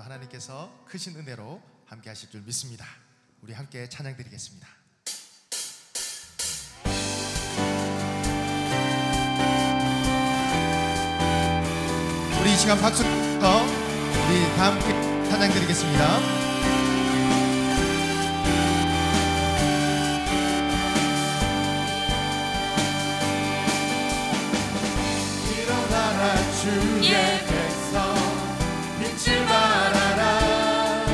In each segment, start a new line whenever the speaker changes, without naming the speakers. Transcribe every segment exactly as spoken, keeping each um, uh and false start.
하나님께서 크신 은혜로 함께 하실 줄 믿습니다. 우리 함께 찬양 드리겠습니다. 우리 이 시간 박수로 우리 다 함께 찬양 드리겠습니다. 일어나라 주의 백성 빛을 발하라.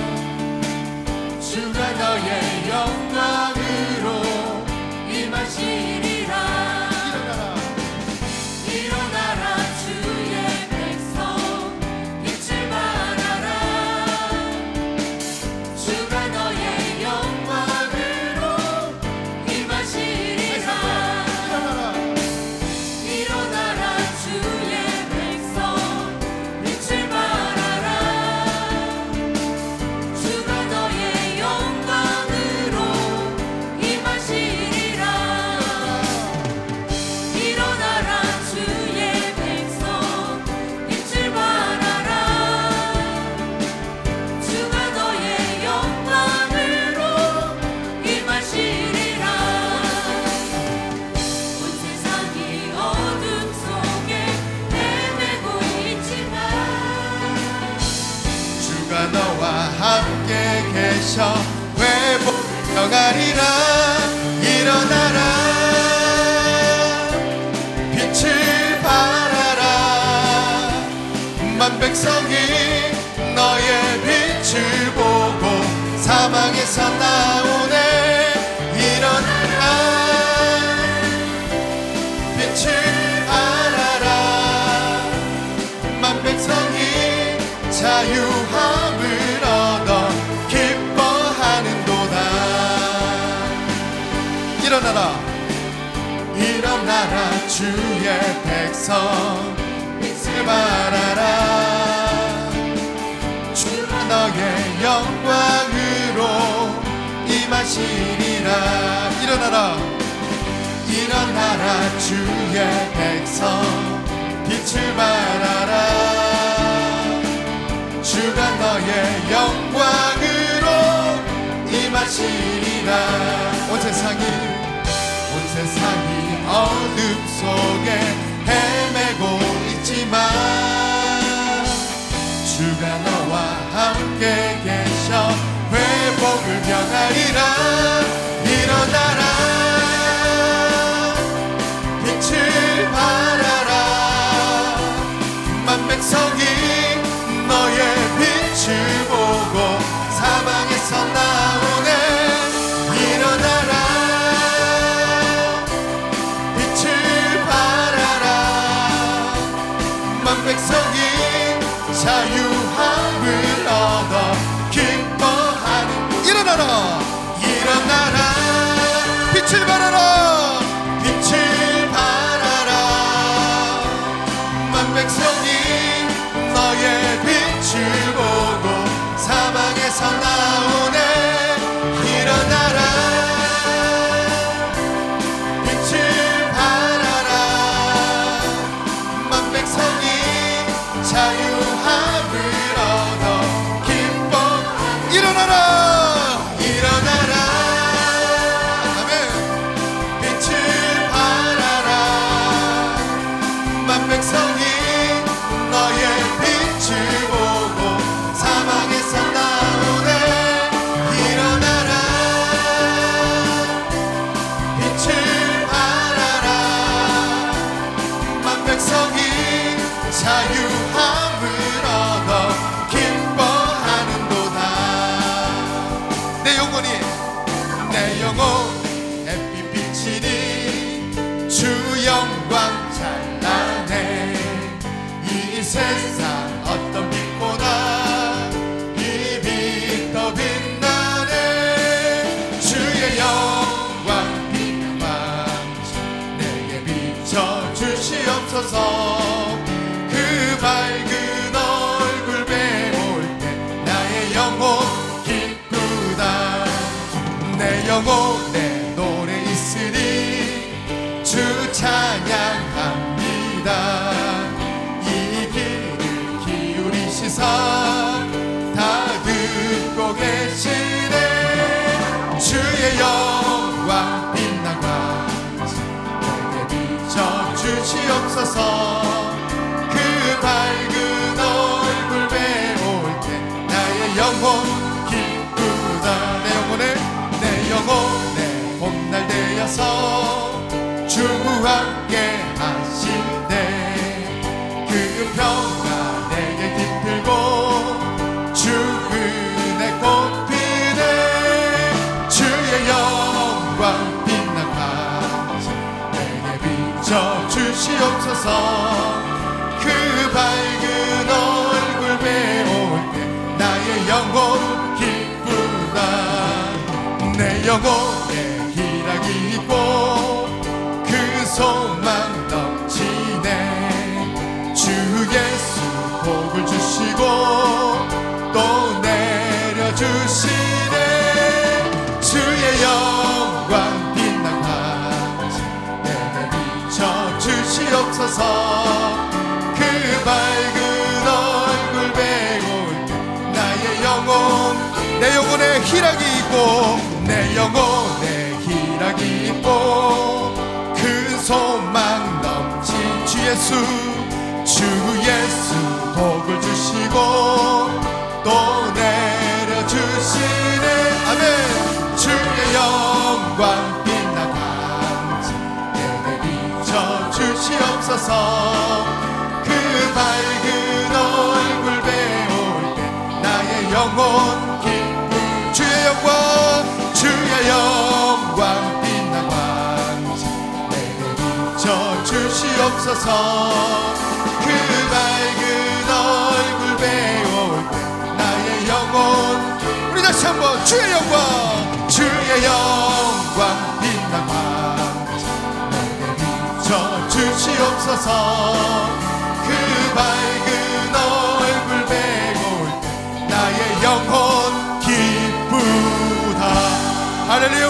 주가 너의 영광으로 임하시리라. 일어나라 일어나라 주의 백성 빛을 발하라. 주가 너의 영광으로 임하시리라. 일어나라 일어나라 주의 백성 빛을 발하라. 주가 너의 영광으로 임하시리라. 일어나라 주의 백성 빛을 발하라. 주가 너의 영광으로 임하시리라. 온 세상이 어둠 속에 헤매고 있지만 주가 너와 함께 계셔 회복을 평하리라. 일어나라 빛을 발하라. 만 백성이 너의 빛을 보고 사망에서 나오네. 일어나라 빛을 발하라. 만 백성이 자유함을 얻어 기뻐하는도다. 일어나라 일어나라 주의 백성 빛을 발하라. 주가 너의 영광으로 임하시리라. 일어나라 일어나라 주의 백성 빛을 발하라. 주가 너의 영광으로 임하시리라. 온 세상이 온 세상이 어둠 속에 헤매고 있지만 주가 너와 함께 계셔 회복을 명하리라. 일어나라 빛을 발하라. 만 백성이 너의 빛을 보고 사방에서 나오네. 일어나라 빛을 발하라. 만 백성이 자유함을 얻어 기뻐하는. 일어나라 일어나라 빛을 발하라. 빛을 발하라. 만 백성이 너의 빛을 보고 사방에서 나오네. 일어나라 빛을 발하라. 만 백성이 자유함을 얻어 기뻐. 일어나라 일어나라 아멘. 주시옵소서. 그 밝은 얼굴 배울 때 나의 영혼 기쁘다. 내 영혼에 내 영혼에 봄날 되어서 주와 함께 하실 때 그 평화 내게 깃들고 주 은혜 꽃피네. 주의 영광 빛난 반지 내게 비춰 주시옵소서. 그 밝은 얼굴 배울 때 나의 영혼 기쁘다. 내 영혼에 희락이 있고 그 소망 넘치네. 주 예수 복을 주시고 또 내려주시네. 주의 영광 빛난 반지 내게 비춰 주시옵소서. 그 밝은 얼굴 배울 때 나의 영혼 내 영혼에 희락이 있고 내 영혼에 희락이 있고 큰 소망 넘친 주 예수 주 예수 복을 주시고 또 내려주시네. 아멘. 주의 영광 빛난 반지 내게 비춰 주시옵소서. 그 밝은 얼굴 배울 때 나의 영혼 기쁨. 주의 영광 주의 영광 빛난 반지 내게 비춰 주시옵소서. 그 밝은 얼굴 배울 때 나의 영혼 우리 다시 한번 주의 영광 주의 영광 빛난 반지 내게 비춰 주시옵소서. 그 밝은 얼굴 배울 때 나의 영혼 기쁘다. 할렐루야.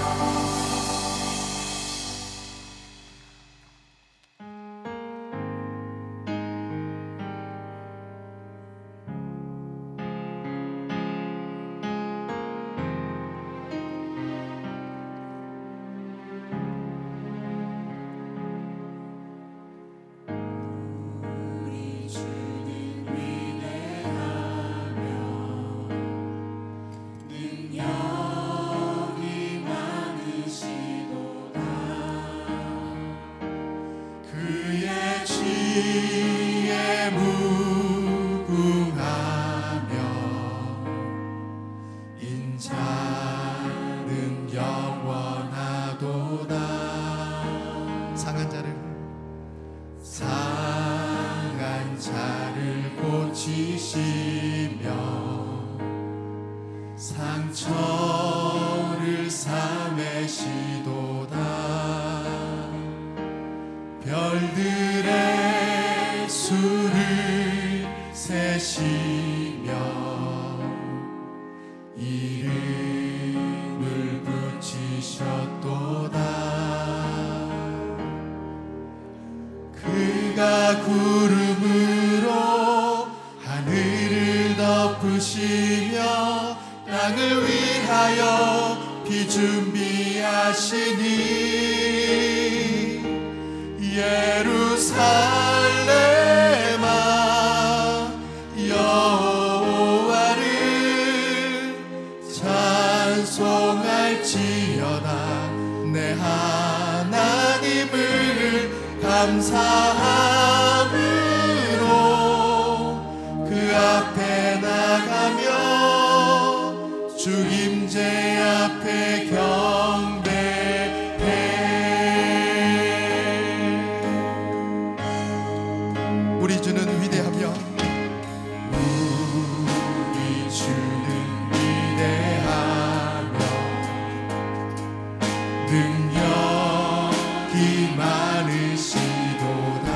지혜 무궁하며 인자는 영원하도다. 상한 자를 상한 자를 고치시며 상처를 싸매시도다. 별들의 수를 세시며 이름을 붙이셨도다. 그가 구름으로 하늘을 덮으시며 땅을 위하여 비 준비하시니 예루살렘아 여호와를 찬송할지어다. 내 하나님을 감사함으로 그 앞에 나가며 주 임재 앞에 경배해. 우리 주는 위대하며 우리 주는 위대하며 능력이 많으시도다.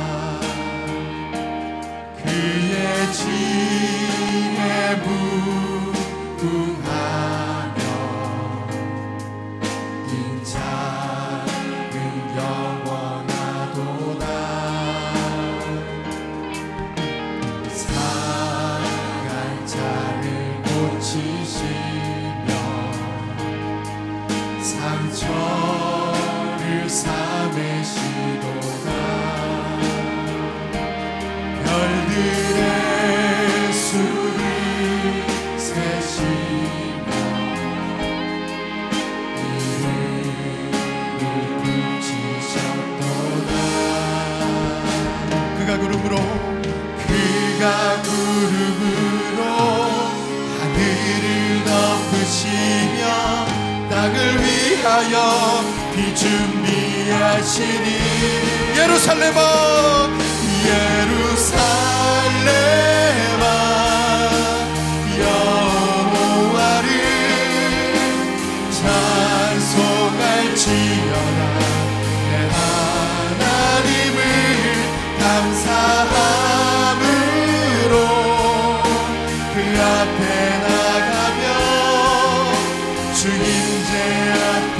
그의 지혜 무궁하며 인자는 영원하도다. 상한 자를 고치시며 상처를 싸매시도다.
그들의 수를 세시며 이름을 붙이셨도다.
그가 구름으로
그가 구름으로 하늘을 덮으시며 땅을 위하여 비 준비하시니
예루살렘아
예루살렘아 여호와를 찬송할지어다. 내 하나님을 감사함으로 그 앞에 나가며 주님제 앞에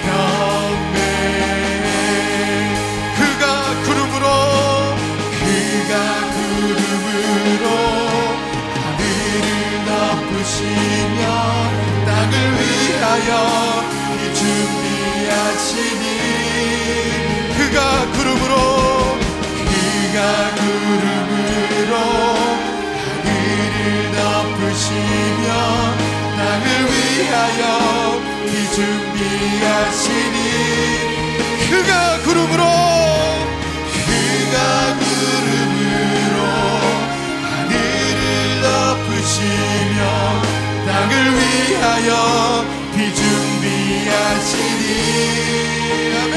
경배해.
그가 구름으로
그가 구름으로 하늘을 덮으시며 땅을 위하여 이 준비하시니
그가 구름으로
그가 구름으로 하늘을 덮으시며 땅을 위하여 이 준비하시니
그가 구름으로
그가 구름으로 하늘을 덮으시며 땅을 위하여 비 준비하시니 아멘.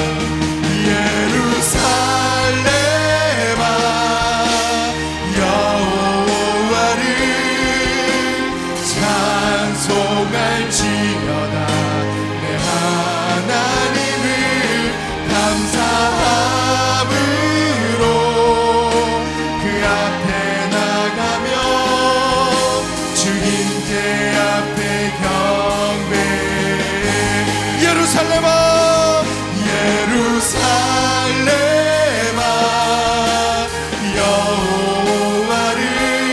예루살렘아 여호와를 찬송할지어다. 내 하나님을 감사함으로 그 앞에 나가며 주님께 앞에 경배해.
예루살렘아
예루살렘아 여호와를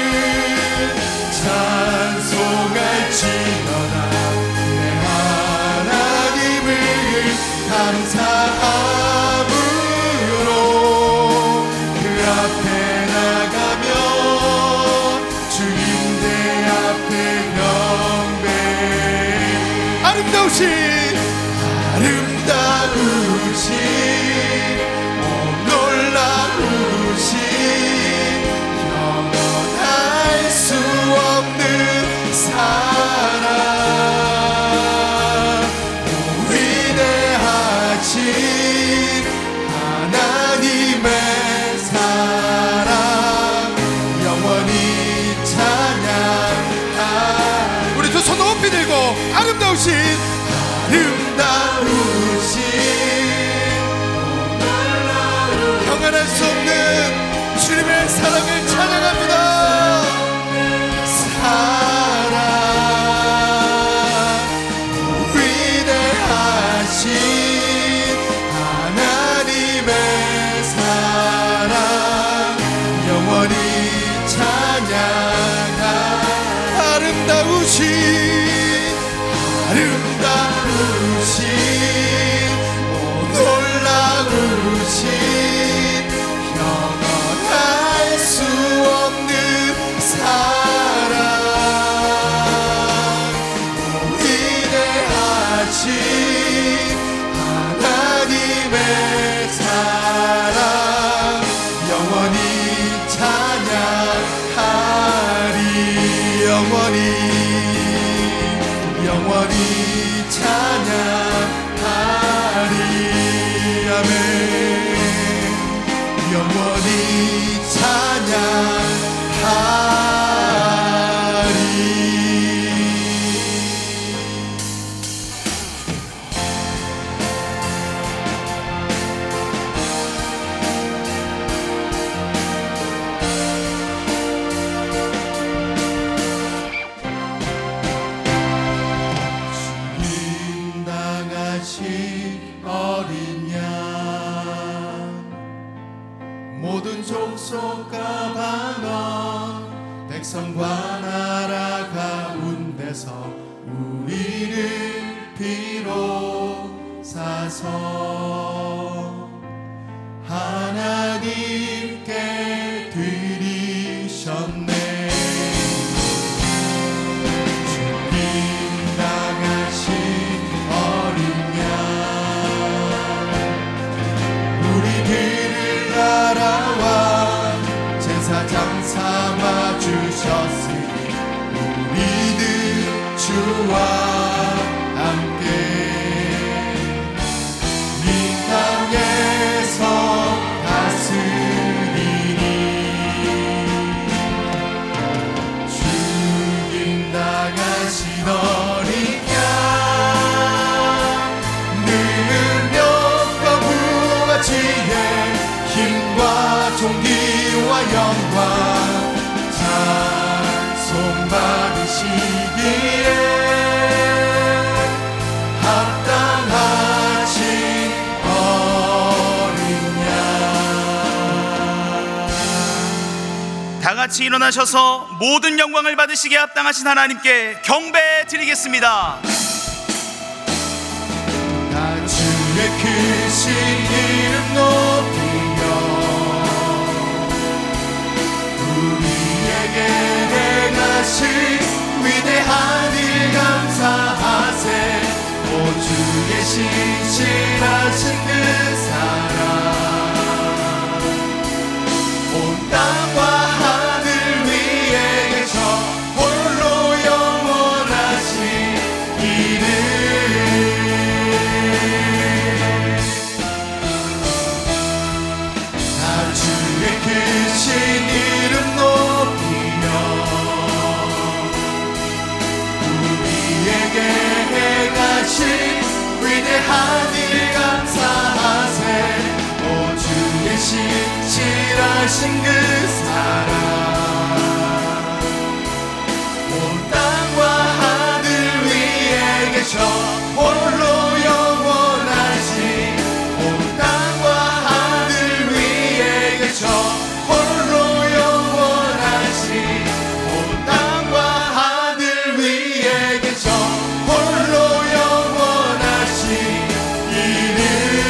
찬송할지어다. 내 하나님을 감사함으로 그 앞에 나가며 주님의 앞에 경배해.
아름다우신
아름다우신 오 놀라우신 영원할 수 없는 사랑 오 위대하신 하나님의 사랑 영원히 찬양하.
우리 두 손 높이 들고 아름다우신
아름다우신
경안할 수 없는 주님의 사랑을 찬양합니다.
사랑 위대하신 하나님의 사랑 영원히 찬양하.
아름다우신
아름다우신 오 놀라우신 영원할 수 없는 사랑 오 위대하신 하나님의 사랑 영원히 찬양하리. 영원히 영원히 찬양하리. 아멘. 영원히 찬양하리. 어린 양 모든 족속과 방언 백성과 나라 가운데서 우리를 비롯사서 하나님께 드리 시기에 합당하신 어린 양.
다 같이 일어나셔서 모든 영광을 받으시기에 합당하신 하나님께 경배 드리겠습니다.
나 주의 크신 이름 높이며 우리에게 행하신 위대한 일 감사하세. 오 주의 신실하신 그 사랑 온 땅과 하늘 위에 계셔 홀로 영원하신 이름. 다 주의 크신 이름 높이며 우리에게 행하신 위대한 일 감사하세. 오 주의 신실하신 그 사랑 온 땅과 하늘 위에 계셔 홀로 영원하신 온 땅과 하늘 위에 계셔 홀로 영원하신 온 땅과 하늘 위에 계셔 홀로 영원하신 이름.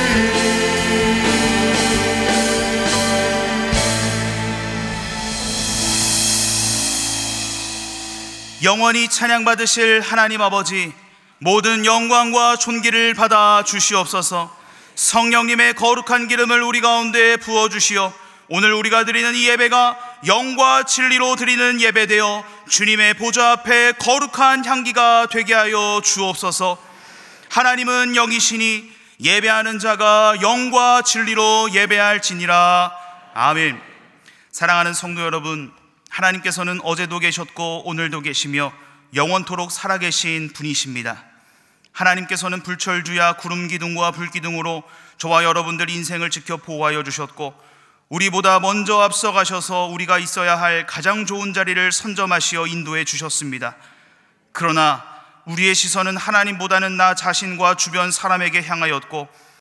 영원히 찬양받으실 하나님 아버지, 모든 영광과 존귀를 받아 주시옵소서. 성령님의 거룩한 기름을 우리 가운데 부어주시어 오늘 우리가 드리는 이 예배가 영과 진리로 드리는 예배되어 주님의 보좌 앞에 거룩한 향기가 되게 하여 주옵소서. 하나님은 영이시니 예배하는 자가 영과 진리로 예배할지니라. 아멘. 사랑하는 성도 여러분, 하나님께서는 어제도 계셨고 오늘도 계시며 영원토록 살아계신 분이십니다. 하나님께서는 불철주야 구름기둥과 불기둥으로 저와 여러분들 인생을 지켜 보호하여 주셨고 우리보다 먼저 앞서가셔서 우리가 있어야 할 가장 좋은 자리를 선점하시어 인도해 주셨습니다. 그러나 우리의 시선은 하나님보다는 나 자신과 주변 사람에게 향하였고